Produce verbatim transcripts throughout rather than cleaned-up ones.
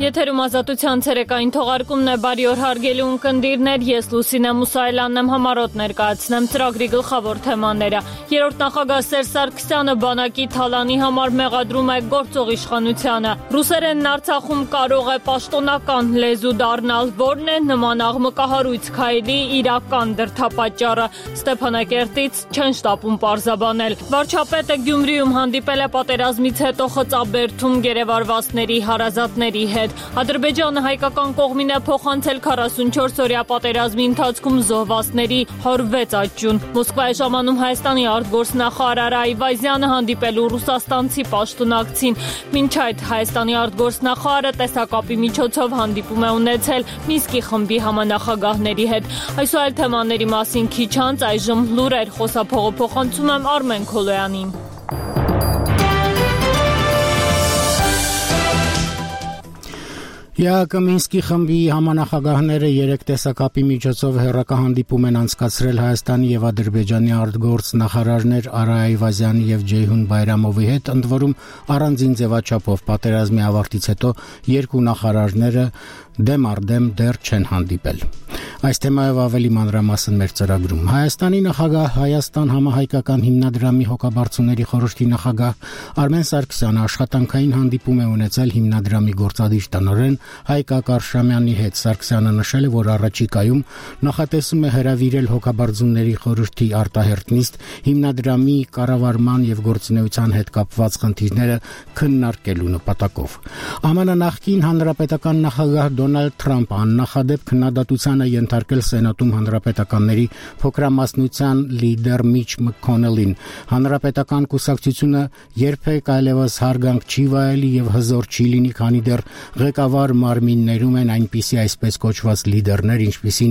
Եթերում ազատության ցերեկային թողարկումն է, բարի օր հարգելի ունկնդիրներ, ես Լուսինե Մուսայելյանն եմ, համառոտ ներկայացնեմ ծրագրի գլխավոր թեմաները։ Երրորդ նախագահ Սերժ Սարգսյանը բանակի թալանի համար մեղադրում է գործող իշխանությանը։ Ռուսերենն Արցախում կարող է պաշտոնական լեզու դառնալ, որն է նման աղմկահարույց քայլի իրական դրդապատճառը։ Ստեփանակերտից չեն շտապում պարզաբանել։ Վարչապետը Գյումրիում հանդիպել է պատերազմից հետո խծաբերդում գերեվարվածների հարազատների հետ։ Ադրբեջանը հայկական կողմին է փոխանցել քառասունչորս օրյա պատերազմի ընթացքում զոհվածների հարյուր վեց աճյուն։ Մոսկվայի ժամանում Հայաստանի արտգործնախարար Այվազյանը հանդիպելու ռուսաստանցի պաշտոնակցին։ Մինչ այդ Հայաստանի արտգործնախարարը տեսակապի միջոցով հանդիպում է ունեցել Մինսկի խմբի համանախագահների հետ։ Այս ու այլ թեմաների մասին քիչ անց այժմ լուրեր, խոսափողը փոխանցում եմ Արմեն Քոլոյանին։ ԵԱԿ Մինսկի խմբի համանախագահները երեք տեսակապի միջոցով հեռակահանդիպում են անցկացրել Հայաստանի եւ Ադրբեջանի արտգործնախարարներ Արա Այվազյանի եւ Ջեյհուն Բայրամովի հետ, ընդ որում առանձին ձևաչափով պատերազմի ավարտից հետո երկու նախարարները դեմ առ դեմ դեռ չեն հանդիպել։ Այս թեմայով ավելի մանրամասն մեր ծրագրում։ Հայաստանի նախագահ, Հայաստան համահայկական հիմնադրամի հոգաբարձուների խորհրդի նախագահ Արմեն Սարգսյանը աշխատանքային հանդիպում է ունեցել հիմնադրամի գործադիր տնօրեն Հայկ Ակարշամյանի հետ։ Սարգսյանը նշել է, որ առաջիկայում նախատեսում է հրավիրել հոգաբարձուների խորհրդի արտահերտ նիստ հիմնադրամի կառավարման եւ գործունեության հետ կապված խնդիրները քննարկելու նպատակով։ ԱՄՆ նախկին հանրապետական նախագահ Դոնալդ Թրամփը աննախադեպ քննադատության է ենթարկել Սենատում հանրապետականների փոքրամասնության լիդեր Միչ Մքոնելին։ Հանրապետական կուսակցությունը երբեք այլևս հարգանք չի վայելի եւ հզոր չի լինի, քանի դեռ ղեկավար մարմիններում են այնպիսի այսպես կոչված լիդերներ, ինչպիսին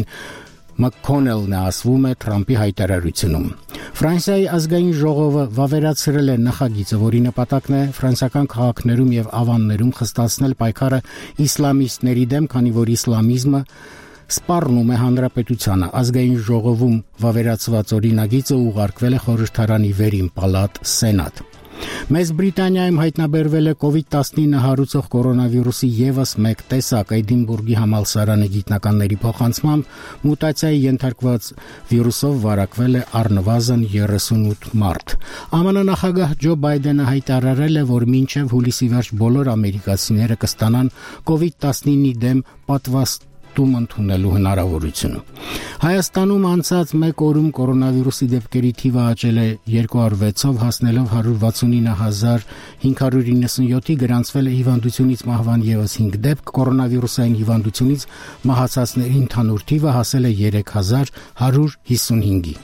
Մքոնելն է, ասվում է Թրամփի հայտարարությունում։ Ֆրանսիայի ազգային ժողովը վավերացրել է նախագիծը, որի նպատակն է ֆրանսիական քաղաքներում եւ ավաններում խստացնել պայքարը իսլամիստների դեմ, քանի որ իսլամիզմը սպառնում է հանրապետությանը։ Ազգային ժողովում վավերացված օրինագիծը ուղարկվել է խորհրդարանի վերին պալատ Սենատ։ Մեծ Բրիտանիայում հայտնաբերվել է կովիդ տասնինը հարուցող կորոնավիրուսի եւս մեկ տեսակ։ Էդինբուրգի համալսարանի գիտնականների փոխանցմամբ մուտացիայի ենթարկված վիրուսով վարակվել է առնվազն երեսունութ մարդ։ ԱՄՆ նախագահ Ջո Բայդենը հայտարարել է, որ մինչև հուլիսի վերջ բոլոր ամերիկացիները կստանան կովիդ տասնինի դեմ պատվաստ ընդունելու հնարավորությունը։ Հայաստանում անցած մեկ օրում կորոնավիրուսի դեպքերի թիվը աճել է երկու հարյուր վեցով, հասնելով հարյուր վաթսունինը հազար հինգ հարյուր իննսունյոթի, գրանցվել է հիվանդությունից մահվան եւս հինգ դեպք, կորոնավիրուսային հիվանդությունից մահացածների ընդհանուր թիվը հասել է երեք հազար հարյուր հիսունհինգի։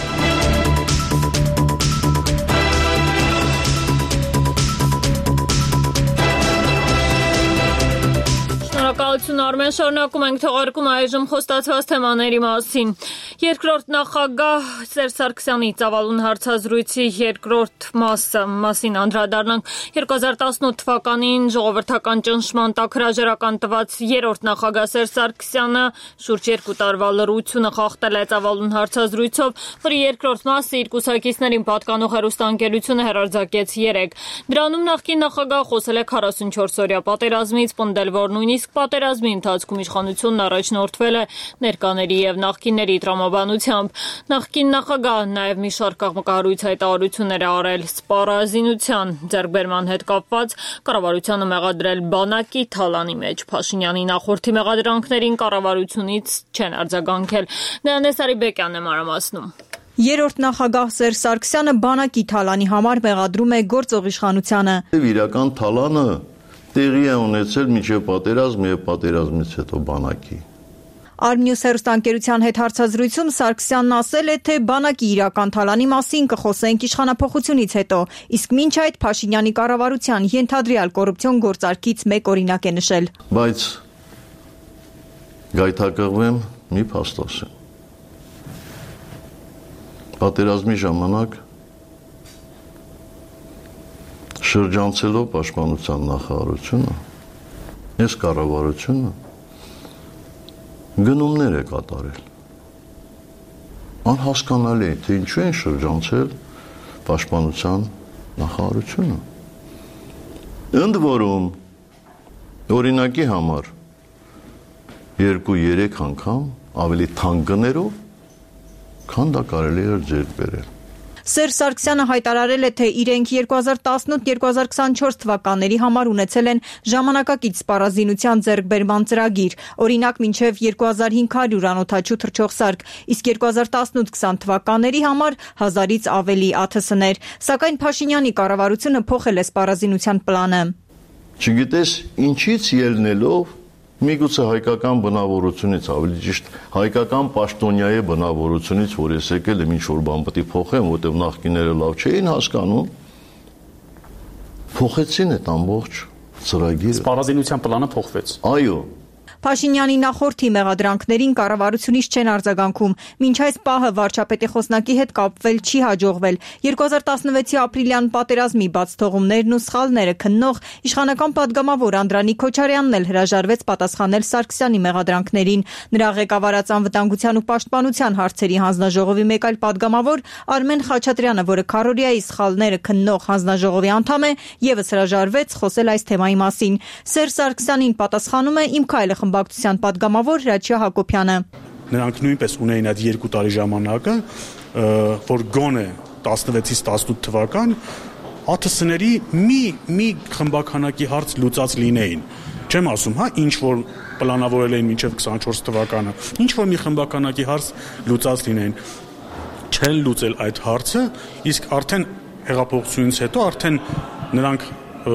Շնորհակալություն Արմեն, շարունակում ենք թողարկումը այժմ խոստացված թեմաների մասին։ Երկրորդ նախագահ Սերժ Սարգսյանի ծավալուն հարցազրույցի երկրորդ մասը մասին անդրադառնանք։ երկու հազար տասնութ թվականին ժողովրդական ճնշման տակ հրաժարական տված երրորդ նախագահ Սերժ Սարգսյանը շուրջ երկու տարվա լռությունը խախտել է ծավալուն հարցազրույցով, որի երկրորդ մասը իր կուսակիցներին պատկանող հեռուստաընկերությունը հեռարձակեց երեկ։ Դրանում նախկին նախագահը խոսել է քառասունչորս օրյա պատերազմից, պնդել, որ նույնիսկ պատերազմի ընթացքում իշխանությունն առաջնորդվել է ներկաների եւ նախկինների տրամաբանությամբ։ Նախկին նախագահը նաեւ մի շարք աղմկահարույց հայտարարություններ է արել սպառազինության ձեռքբերման հետ կապված, կառավարությանը մեղադրել բանակի թալանի մեջ։ Փաշինյանի նախորդի մեղադրանքներին կառավարությունից չեն արձագանքել։ Նեանես Արիբեկյանն է մանրամասնում։ Երրորդ նախագահ Սերժ Սարգսյանը բանակի թալանի համար մեղադրում է գործող իշխանությանը։ Իրական թալանը տեղի է ունեցել մինչև պատերազմ եւ պատերազմից հետո բանակի։ Արմնյուս հեռուստաընկերության հետ հարցազրույցում Սարգսյանն ասել է, թե բանակի իրական թալանի մասին կխոսենք իշխանափոխությունից հետո, իսկ մինչ այդ Փաշինյանի կառավարության ենթադրյալ կոռուպցիոն գործարքից մեկ օրինակ է նշել։ Բայց գայթակղվեմ մի փաստ ասեմ։ Պատերազմի ժամանակ շրջանցելով պաշտպանության նախարարությունը, այս կառավարությունը գնումներ է կատարել։ Անհասկանալի է, թե ինչու են շրջանցել պաշտպանության նախարարությունը։ Ընդ որում օրինակի համար երկու-երեք անգամ ավելի թանկ գներով, քան դա կարելի էր ձեռք բերել։ Սերժ Սարգսյանը հայտարարել է, թե իրենք երկու հազար տասնութ երկու հազար քսանչորս թվականների համար ունեցել են ժամանակակից սպառազինության ձեռքբերման ծրագիր, օրինակ մինչև երկու հազար հինգ հարյուր անօդաչու թռչող սարք, իսկ երկու հազար տասնութ քսան թվականների համար հազարից ավելի ա թ ս-ներ, սակայն Փաշինյանի կառավարությունը փոխել է սպառազինության պլանը։ Չգիտես ինչից ելնելով միգուցե հայկական բնավորությունից, ավելի ճիշտ հայկական պաշտոնյայի բնավորությունից, որ ես եկել եմ ինչ-որ բան պետք է փոխեմ, որտեղ նախկիները լավ չէին հասկանում, փոխեցին այդ ամբողջ ծրագիրը։ Սպառազինության պլանը փոխվեց։ Այո։ Փաշինյանի նախորդի մեղադրանքներին կառավարությունից չեն արձագանքում։ Մինչ այս պահը վարչապետի խոսնակի հետ կապվել չի հաջողվել։ երկու հազար տասնվեցի ապրիլյան պատերազմի բացթողումներն ու սխալները քննող իշխանական падգամավոր Անդրանիկ Քոչարյանն էլ հրաժարվեց պատասխանել Սարգսյանի մեղադրանքներին։ Նրա ղեկավարած անվտանգության ու պաշտպանության հարցերի հանձնաժողովի մեկ այլ падգամավոր Արմեն Խաչատրյանը, որը քարորիայի սխալները քննող հանձնաժողովի անդամ է, ևս հրաժարվեց խոսել այս թեմայի մասին։ Սերժ Սարգսյանին պատասխանում է Իմ քայլը խմբակցության падգամավոր Հրաչյա Հակոբյանը։ Նրանք նույնպես ունեին այդ երկու տարի ժամանակը, որ գոնե տասնվեցից տասնութ թվական ա թ ս-ների մի մի խմբականակի հարց լուծած լինեին։ Չեմ ասում, հա, ինչ որ պլանավորել էին մինչև քսանչորս թվականը, ինչ որ մի խմբականակի հարց լուծած լինեին։ Չեն լուծել այդ հարցը, իսկ արդեն հեղափոխությունից հետո արդեն նրանք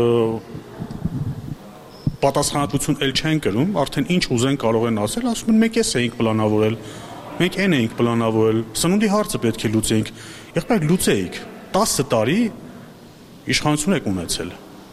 պատասխանատվություն էլ չեն կրում, արդեն ինչ ուզեն կարող են ասել, ասում են մենք էս էինք պլանավորել, մենք այն էինք պլանավորել, սնունդի հարցը պետք է լուծեինք, եղբայր լուծեիք, տասը տարի իշխանություն եք ունեցել։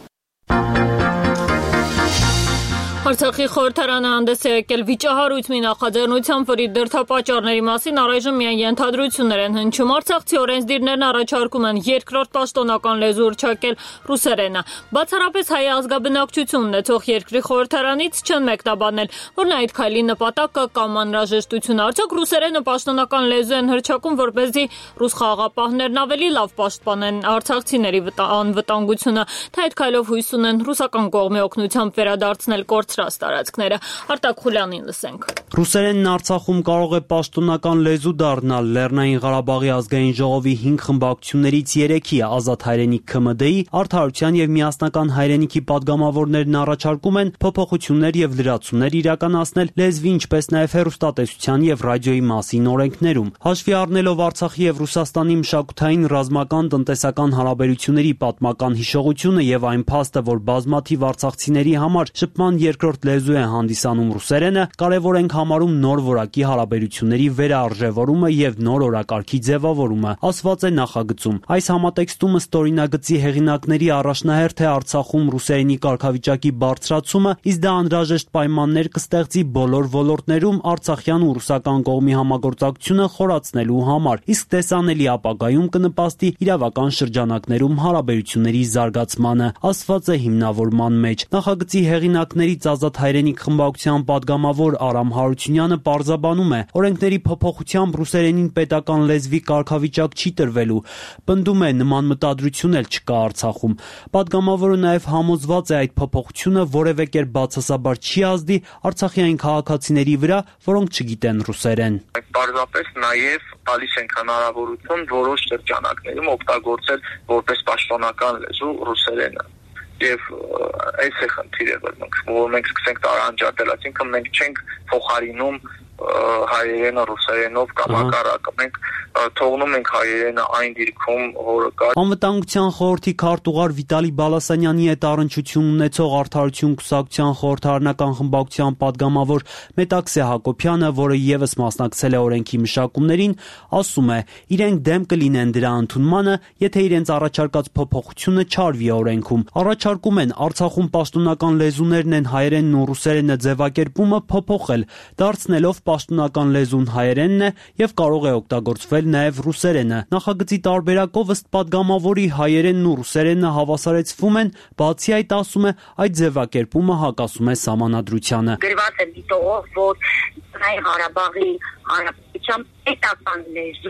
Արցախի խորհրդարանը հանդես է եկել վիճահարույց մի նախաձեռնությամբ, որի դրդապատճառների մասին առայժմ միայն ենթադրություններ են հնչում։ Արցախցի օրենսդիրներն առաջարկում են երկրորդ պաշտոնական լեզու հռչակել ռուսերենը։ Բացառապես հայ ազգաբնակչություն ունեցող երկրի խորհրդարանից չեն մեկնաբանել, որ այդ քայլի նպատակը կամ անհրաժեշտությունը արդյոք ռուսերենը պաշտոնական լեզու են հռչակում, որպեսզի ռուս խաղաղապահներն ավելի լավ պաշտպանեն արցախցիների անվտանգությունը, թե այդ քայլով հույս ունեն ռուսական կողմի օգնությամբ վերադարձնել կորցրած տարածքները։ Արտակ Խուլյանին լսենք։ Ռուսերենն Արցախում կարող է պաշտոնական լեզու դառնալ Լեռնային Ղարաբաղի ազգային ժողովի հինգ խմբակցություններից երեքի Ազատ հայրենիք K M D-ի, Արդարության եւ միասնական հայրենիքի падգամավորներն առաջարկում են փոփոխություններ եւ լրացումներ իրականացնել լեզվի, ինչպես նաեւ հեռուստատեսության եւ ռադիոյի մասին օրենքներում։ Հաշվի առնելով Արցախի եւ Ռուսաստանի մշակութային, ռազմական, տնտեսական հարաբերությունների պատմական հիշողությունը եւ այն փաստը, որ բազմաթիվ արցախցիների համար շփման երկրորդ լեզու է հանդիսանում ռուսերենը, կարևոր ենք համարում նոր որակի հարաբերությունների վերարժևորումը եւ նոր օրակարգի ձևավորումը, ասված է նախագծում։ Այս համատեքստումը ստորինագծի հեղինակների առաջնահերթ է Արցախում ռուսերենի կարգավիճակի բարձրացումը, իսկ դա անհրաժեշտ պայմաններ կստեղծի բոլոր ոլորտներում արցախյան ու ռուսական կողմի համագործակցությունը խորացնելու համար, իսկ տեսանելի ապագայում կնպաստի իրավական շրջանակներում հարաբերությունների զարգացմանը, ասված է հիմնավորման մեջ։ Նախագծի հեղինակներից Ազատ հայրենիք խմբակցության падգամավոր Արամ Հարությունյանը պարզաբանում է, օրենքների փոփոխությամբ ռուսերենին պետական լեզվի կարգավիճակ չի տրվելու, պնդում է նման մտադրություն էլ չկա Արցախում։ Падգամավորը նաև համոզված է այդ փոփոխությունը որևէ կերպ բացասաբար չի ազդի արցախյան քաղաքացիների վրա, որոնք չգիտեն ռուսերեն։ Պարզապես նաև տալիս ենք հնարավորություն որոշ շրջանակներում օգտագործել որպես պաշտոնական լեզու ռուսերենը։ Եվ այս է խնդիրը, որ մենք սկսենք տարանջատել, այսինքն մենք չենք փոխարինում հայերենը ռուսերենով կամ հակառակը, մենք թողնում ենք հայերենը այն դիրքում, որը կա։ Անվտանգության խորհրդի քարտուղար Վիտալի Բալասանյանի հետ առնչություն ունեցող Արդարություն կուսակցության խորհրդարանական խմբակցության падգամավոր Մետաքսե Հակոբյանը, որը եւս մասնակցել է օրենքի մշակումներին, ասում է, իրենք դեմ կլինեն դրա ընդունմանը, եթե իրենց առաջարկած փոփոխությունը չարվի օրենքում։ Առաջարկում են Արցախում պաշտոնական լեզուներն են հայերենն ու ռուսերենը ձևակերպումը փոփոխել, դարձնելով պաշտոնական լեզուն հայերենն է եւ կարող է օգտագործվել նաեւ ռուսերենը։ Նախագծի տարբերակով ըստ падգամավորի հայերենն ու ռուսերենը հավասարեցվում են, բացի այդ ասում է, այդ ձևակերպումը հակասում է սահմանադրությանը։ Գրված է դիտող, որ Լեռնային Ղարաբաղի հանրապետության պետական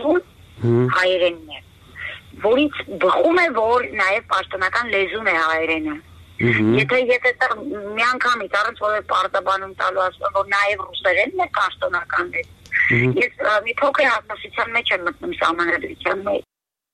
լեզուն հայերենն է, որից բխում է, որ նաեւ պաշտոնական լեզուն է հայերենը։ Եթե եթե մի անգամից առանց որևէ պարտաբանում տալու ասում, որ նաև ռուսերենն է պաշտոնական լեզու, ես մի փոքր հակասության մեջ եմ մտնում սահմանադրության մեջ։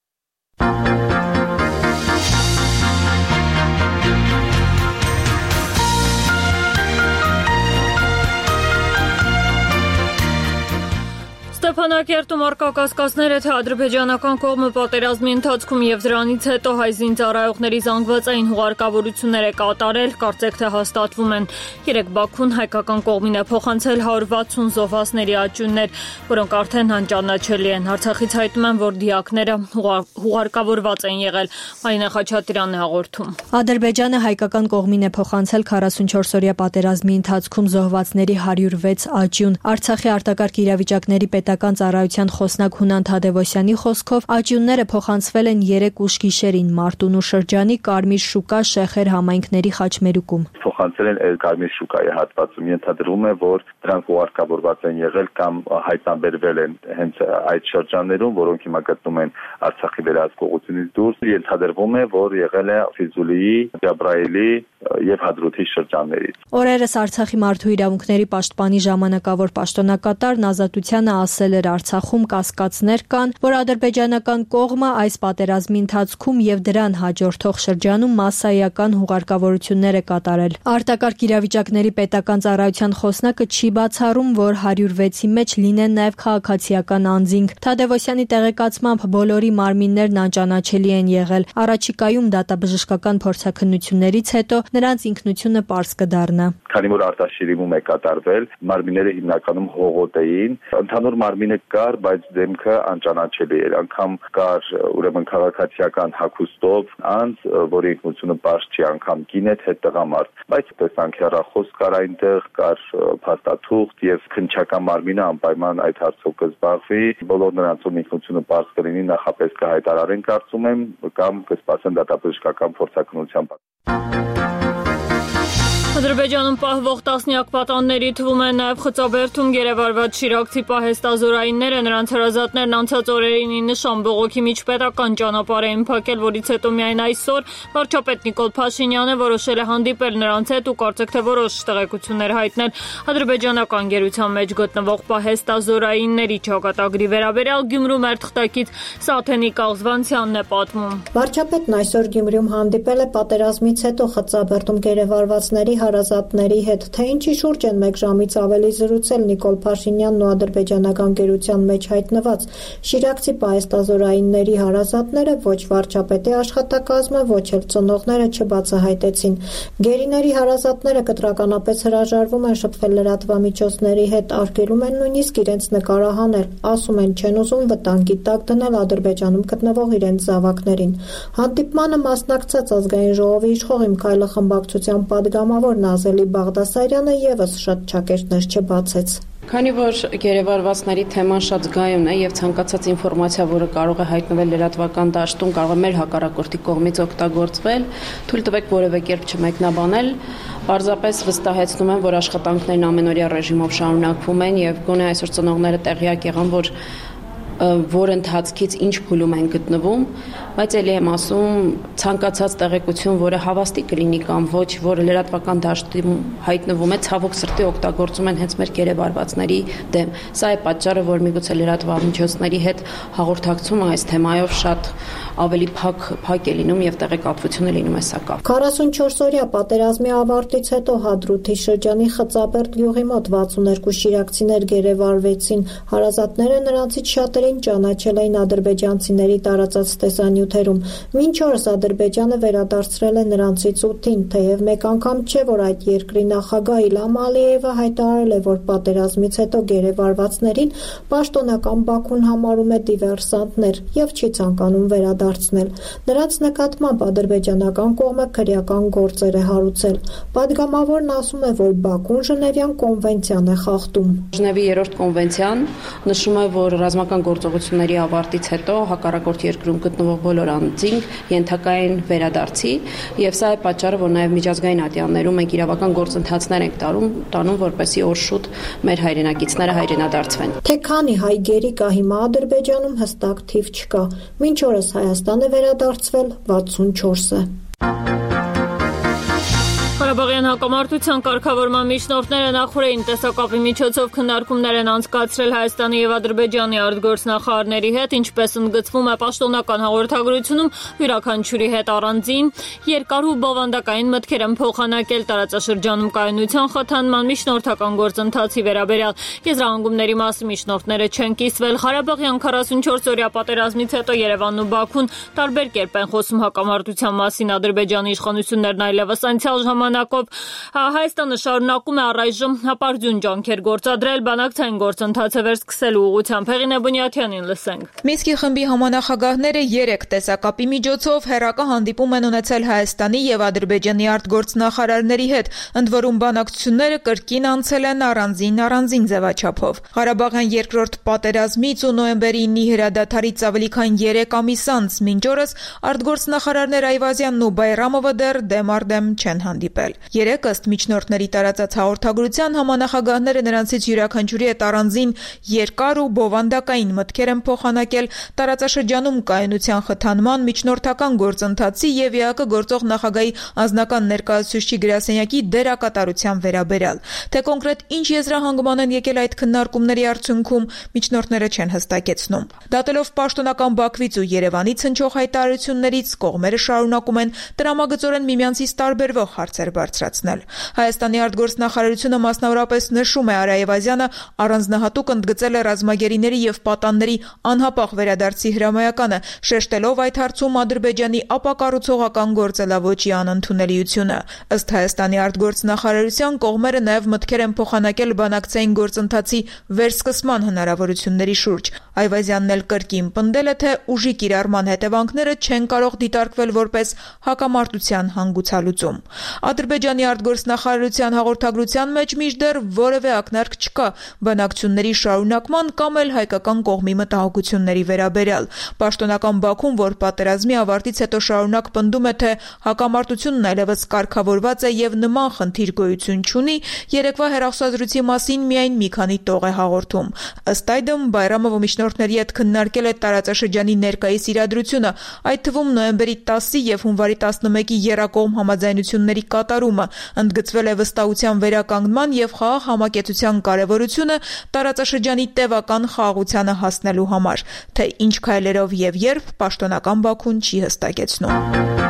Ստեփանակերտում առկա կասկածները, թե ադրբեջանական կողմը պատերազմի ընթացքում եւ դրանից հետո հայ զինծառայողների զանգվածային հուղարկավորություններ է կատարել, կարծեք թե հաստատվում են։ Երեք Բաքուն հայկական կողմին է փոխանցել հարյուր վաթսուն զոհվածների աճյուններ, որոնք արդեն անճանաչելի են։ Արցախից հայտնում են, որ դիակները հուղարկավորված են եղել։ Մարինե Խաչատրյանն է հաղորդում։ Ադրբեջանը հայկական կողմին է փոխանցել քառասունչորս օրյա պատերազմի ընթացքում զոհվածների հարյուր վեց աճյուն։ Արցախի արտակարգ իրավիճակների պետական ծառայության խոսնակ Հունան Թադևոսյանի խոսքով աճյունները փոխանցվել են երեք ուշ գիշերին Մարտունու շրջանի Կարմիր շուկա Շեխեր համայնքների խաչմերուկում։ Փոխանցել են Կարմիր շուկայի հատվածում, ենթադրվում է, որ դրանք ուղարկավորված են եղել կամ հայտնաբերվել են հենց այդ շրջաններում, որոնք հիմա գտնվում են Արցախի վերահսկողությունից դուրս։ Ենթադրվում է, որ եղել է Ֆիզուլիի, Ջաբրայելի եւ Հադրութի շրջաններից։ Օրերս Արցախի մարդու իրավունքների պաշտպանի ժամանակավոր պաշտոնակատարն Ազատությանը ասել էր Արցախում կասկածներ կան, որ ադրբեջանական կողմը այս պատերազմի ընթացքում եւ դրան հաջորդող շրջանում մասսայական հուղարկավորություններ է կատարել։ Արտակարգ իրավիճակների պետական ծառայության խոսնակը չի բացառում, որ հարյուր վեցի մեջ լինեն նաեւ քաղաքացիական անձինք։ Թադևոսյանի տեղեկացմամբ բոլորի մարմիններն անճանաչելի են եղել։ Առաջիկայում դատաբժշկական փորձաքննություններից հետո նրանց ինքնությունը պարզ կդառնա։ Քանի որ արտաշիրիմում է կատարվել, մարմինները հիմնականում հողոտ էին, ընդհանուր մարմինը կար, բայց դեմքը անճանաչելի էր։ Անգամ կար ուրեմն քաղաքացիական հագուստով անձ, որի ինքնությունը պարզ չի, անգամ կին է թե տղամարդ, բայց տեսանք հեռախոս կար այնտեղ, կար փաստաթուղթ եւ քննչական մարմինը անպայման այդ հարցով կզբաղվի։ Բոլոր նրանց ում ինքնությունը պարզ կլինի, նախապես կհայտարարեն, կարծում եմ, կամ կսպասեն դատաբժշկական փորձաքննության։ Ադրբեջանում պահվող տասնյակ պատանների թվում են նաև Խծաբերդում գերեվարված շիրակցի պահեստազորայինները, նրանց հրազատներն անցած օրերին նշան բողոքի միջպետական ճանապարհ էին փակել, որից հետո միայն այսօր վարչապետ Նիկոլ Փաշինյանը որոշել է հանդիպել նրանց հետ ու կարծեք թե որոշ տեղեկություններ հայտնել ադրբեջանական գերության մեջ գտնվող պահեստազորայինների ճակատագրի վերաբերյալ Գյումրու մերթխտակից Սաթենիկ Աղզվանցյանն է պատմում։ Վարչապետն այսօր Գյումրիում հանդիպել է պատերազմից հետո Խծաբերդում գերեվարվածների հարազատների հետ, թե ինչի շուրջ են մեկ ժամից ավելի զրուցել Նիկոլ Փաշինյանն ու ադրբեջանական գերության մեջ հայտնված շիրակցի պահեստազորայինների հարազատները ոչ վարչապետի աշխատակազմը, ոչ էլ ծնողները չբացահայտեցին։ Գերիների հարազատները կտրականապես հրաժարվում են շփվել լրատվամիջոցների հետ, արգելում են նույնիսկ իրենց նկարահանել, ասում են չեն ուզում վտանգի տակ դնել Ադրբեջանում գտնվող իրենց զավակներին։ Հանդիպմանը մասնակցած ազգային ժողովի իշխող Իմ Քայլը խմբակցության падգամավոր Նազելի Բաղդասարյանը եւս շատ ճակերտներ չբացեց։ Քանի որ գերեվարվածների թեման շատ զգայուն է եւ ցանկացած ինֆորմացիա, որը կարող է հայտնվել լրատվական դաշտում, կարող է մեր հակառակորդի կողմից օգտագործվել, թույլ տվեք որևէ կերպ չմեկնաբանել, պարզապես վստահեցնում եմ, որ աշխատանքներն ամենօրյա ռեժիմով շարունակվում են եւ գոնե այսօր ծնողները տեղյակ եղան, որ որ ընթացքից ինչ փուլում են գտնվում, բայց ելի եմ ասում, ցանկացած տեղեկություն, որը հավաստի կլինի կամ ոչ, որը լրատվական դաշտում հայտնվում է, ցավոք սրտի օգտագործում են հենց մեր գերեվարվածների դեմ։ Սա է պատճառը, որ միգուցե լրատվամիջոցների հետ հաղորդակցումը այս թեմայով շատ ավելի փակ փակ է լինում եւ տեղեկատվությունը լինում է սա կապ։ քառասունչորս օրյա պատերազմի ավարտից հետո Հադրութի շրջանի Խծաբերդ գյուղի մոտ վաթսուններկու շիրակցիներ գերեվարվեցին։ Հարազատները նրանցից շատերին ճանաչել էին ադրբեջանցիների տարածած տեսանյութերում։ Մինչ օրս Ադրբեջանը վերադարձրել է նրանցից ութին, թեև մեկ անգամ չէ, որ այդ երկրի նախագահ Իլհամ Ալիևը հայտարարել է, որ պատերազմից հետո գերեվարվածներին պաշտոնական Բաքուն համարում է դիվերսանտներ եւ չի ցանկանում վերադարձնել։ Նրանց նկատմամբ ադրբեջանական կողմը քրեական գործեր է հարուցել։ Պատգամավորն ասում է, որ Բաքուն Ժնևյան կոնվենցիան է խախտում։ Ժնևի երրորդ կոնվենցիան նշում է, որ ռազմական գործողությունների ավարտից հետո հակառակորդ երկրում գտնվող բոլոր անձինք ենթակա են վերադարձի եւ սա է պատճառը, որ նաեւ միջազգային ատյաններում մենք իրավական գործընթացներ ենք տարում, տանում, որպեսզի օր շուտ մեր հայրենակիցները հայրենադարձվեն։ Թե քանի հայ գերի կա հիմա Ադրբեջանում հստակ թիվ չկա։ Մինչ օրս Հայաստանը վերադարձվել վաթսունչորսը։ Ղարաբաղյան հակամարտության կարգավորման միջնորդները նախորդին տեսակապի միջոցով քննարկումներ են անցկացրել Հայաստանի եւ Ադրբեջանի արտգործնախարարների հետ, ինչպես ընդգծվում է պաշտոնական հաղորդագրությունում, յուրաքանչյուրի հետ առանձին երկար ու բովանդակային մտքեր են փոխանակել տարածաշրջանում կայունության խթանման միջնորդական գործընթացի վերաբերյալ։ Եզրահանգումների մասի միջնորդները չեն կիսվել։ Ղարաբաղյան քառասունչորս օրյա պատերազմից հետո Երևանն ու Բաքուն տարբեր կերպ են խոսում հակամարտության մասին։ Ադրբեջանի իշխանություններն այլևս անցյալ ժամանակով Հայաստանը շարունակում է առայժմ հապարձյուն ջանքեր գործադրել բանակցային գործընթացը վերսկսելու ուղղությամբ։ Հեղինե Բունյաթյանին լսենք։ Մինսկի խմբի համանախագահները երեք տեսակապի միջոցով հերակա հանդիպում են ունեցել Հայաստանի եւ Ադրբեջանի արտգործնախարարների հետ, ընդ որում բանակցությունները կրկին անցել են առանձին-առանձին ձևաչափով։ Ղարաբաղյան երկրորդ պատերազմից ու նոյեմբերի ինի հրադադարից ավելի քան երեք ամիս անց մինչ օրս արտգործնախարարներ Այվազյանն ու Բայրամովը դեռ դեմ առ դեմ չեն հանդիպել։ Երեք ըստ միջնորդների տարածած հաղորդագրության համանախագահները նրանցից յուրաքանչյուրի հետ առանձին երկար ու բովանդակային մտքեր են փոխանակել տարածաշրջանում կայունության խթանման միջնորդական գործընթացի եւ ԵԱԿ գործող նախագահի անձնական ներկայացուցիչի գրասենյակի դերակատարության վերաբերյալ։ Թե կոնկրետ ինչ եզրահանգման են եկել այդ քննարկումների արդյունքում միջնորդները չեն հստակեցնում։ Դատելով պաշտոնական Բաքվից ու Երևանից հնչող հայտարարություններից կողմերը շարունակում են տրամագծորեն միմյանցից տարբերվող հարցեր բարձրացնել։ Հայաստանի արտգործնախարարությունը մասնավորապես նշում է Արա Այվազյանը առանձնահատուկ ընդգծել է ռազմագերիների եւ պատանների անհապաղ վերադարձի հրամայականը, շեշտելով այդ հարցում Ադրբեջանի ապակառուցողական գործելավոճի անընդունելիությունը։ Ըստ Հայաստանի արտգործնախարարության կողմերը նաեւ մտքեր են փոխանակել բանակցային գործընթացի վերսկսման հնարավորությունների շուրջ։ Այվազյանն էլ կրկին պնդել է, թե ուժի կիրառման հետևանքները չեն կարող դիտարկվել որպես հակամարտության հանգուցալուծում։ Ադրբեջանի արտգործնախարարության հաղորդագրության մեջ մինչդեռ որևէ ակնարկ չկա բանակցությունների շարունակման կամ էլ հայկական կողմի մտահոգությունների վերաբերյալ։ Պաշտոնական Բաքուն, որ պատերազմի ավարտից հետո շարունակ պնդում է, թե հակամարտությունն այլևս կարգավորված է եւ նման խնդիր գոյություն չունի, երեկվա հեռախոսազրույցի մասին միայն մի քանի տող է հաղորդում։ Ըստ այդմ Բայրամովը միջնորդների հետ քննարկել է տարածաշրջանի ներկայիս իրադրությունը, այդ թվում նոյեմբերի տասի եւ հունվարի տասնմեկի եռակողմ համաձայնությունների կատարումը, ընդգծվել է վստահության վերականգնման եւ խաղաղ համակեցության կարեւորությունը տարածաշրջանի տևական խաղաղությանը հասնելու համար, թե ինչ քայլերով եւ երբ պաշտոնական Բաքուն չի հստակեցնում։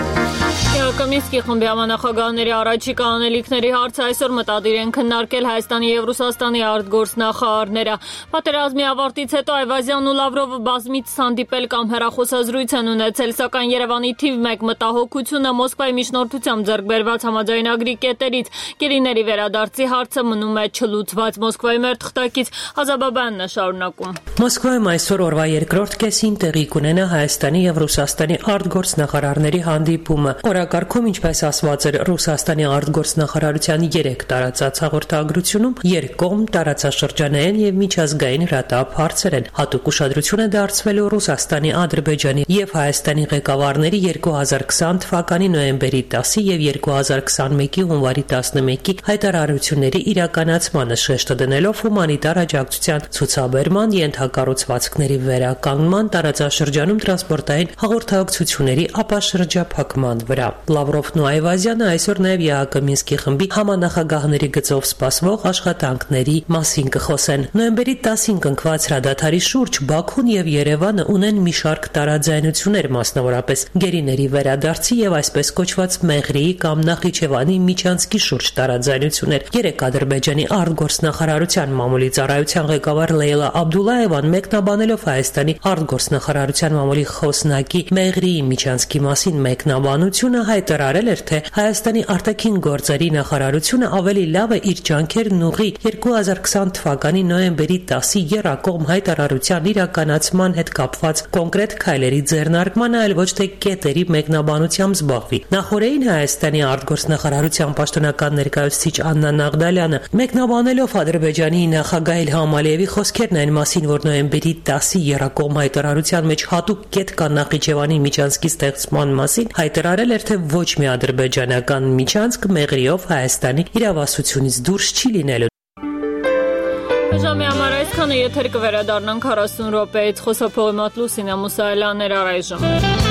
Մինսկի խմբի համանախագահների առաջիկա անելիքների հարցը այսօր մտադիր են քննարկել Հայաստանի եւ Ռուսաստանի արտգործնախարարները։ Պատերազմի ավարտից հետո Այվազյանն ու Լավրովը բազմից հանդիպել կամ հեռախոսազրույց են ունեցել, սակայն Երևանի թիվ մեկ մտահոգությունը Մոսկվայի միջնորդությամբ ձեռք բերված համաձայնագրի կետերից գերիների վերադարձի հարցը մնում է չլուծված։ Մոսկվայի մեր թղթակից Ազաբաբյանն է շարունակում։ Մոսկվայում այսօր օրվա երկրորդ կեսին տեղի կունենա Հայաստանի եւ Ռուսաստանի արտգործնախարարների հանդիպումը։ Օրակարգում, ինչպես ասված էր Ռուսաստանի արտգործնախարարության երեք տարածած հաղորդագրությունում, երկկողմ տարածաշրջանային եւ միջազգային հրատապ հարցեր են։ Հատուկ ուշադրություն է դարձվելու Ռուսաստանի, Ադրբեջանի եւ Հայաստանի ղեկավարների երկու հազար քսան թվականի նոյեմբերի տասի եւ երկու հազար քսանմեկի հունվարի տասնմեկի հայտարարությունների իրականացմանը, շեշտը դնելով հումանիտար աջակցության ցուցաբերման, ենթակառուցվածքների վերականգնման, տարածաշրջանում տրանսպորտային հաղորդակցությունների ապաշրջափակման վրա։ Լավրովն ու Այվազյանը այսօր նաև ԵԱԿ Մինսկի խմբի համանախագահների գծով սպասվող աշխատանքների մասին կխոսեն։ Նոյեմբերի տասին կնքված հրադադարի շուրջ Բաքուն եւ Երևանը ունեն մի շարք տարաձայնություններ, մասնավորապես գերիների վերադարձի եւ այսպես կոչված Մեղրիի կամ Նախիջևանի միջանցքի շուրջ տարաձայնություններ։ Երեք Ադրբեջանի արտգործնախարարության մամուլի ծառայության ղեկավար Լեյլա Աբդուլլաևան մեկնաբանելով Հայաստանի արտգործնախարարության մամուլի խոսնակի Մեղրիի միջանցքի մասին մեկնաբանությունը հայտարարել էր, թե Հայաստանի արտաքին գործերի նախարարությունը ավելի լավ է իր ջանքերն ուղղի երկու հազար քսան թվականի նոյեմբերի տասի եռակողմ հայտարարության իրականացման հետ կապված կոնկրետ քայլերի ձեռնարկմանը, այլ ոչ թե կետերի մեկնաբանությամբ զբաղվի։ Նախորդին Հայաստանի արտգործնախարարության պաշտոնական ներկայացուցիչ Աննա Նաղդալյանը մեկնաբանելով Ադրբեջանի նախագահ Իլհամ Ալիևի խոսքերն այն մասին, որ նոյեմբերի տասի եռակողմ հայտարարության մեջ հատուկ կետ կա Նախիջևանի միջանցքի ստեղծման մասին, հայտարարել էր, թե ոչ մի ադրբեջանական միջանցք Մեղրիով Հայաստանի իրավասությունից դուրս չի լինելու։ Ժամի համար այսքանը, եթեր կվերադառնանք քառասուն րոպեից, խոսափողի մոտ Լուսինա Մուսայելյանն էր առայժմ։